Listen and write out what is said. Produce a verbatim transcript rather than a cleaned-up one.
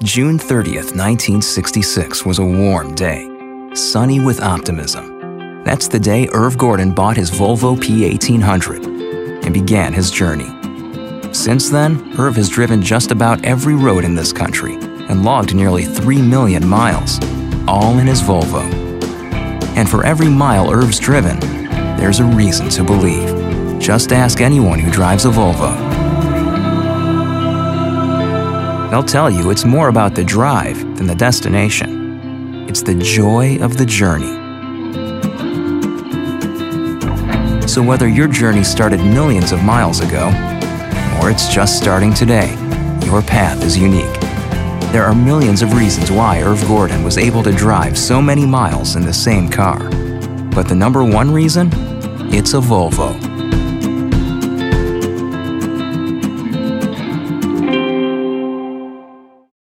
June thirtieth, nineteen sixty-six was a warm day, sunny with optimism. That's the day Irv Gordon bought his Volvo P eighteen hundred and began his journey. Since then, Irv has driven just about every road in this country and logged nearly three million miles, all in his Volvo. And for every mile Irv's driven, there's a reason to believe. Just ask anyone who drives a Volvo. They'll tell you it's more about the drive than the destination. It's the joy of the journey. So whether your journey started millions of miles ago, or it's just starting today, your path is unique. There are millions of reasons why Irv Gordon was able to drive so many miles in the same car. But the number one reason? It's a Volvo.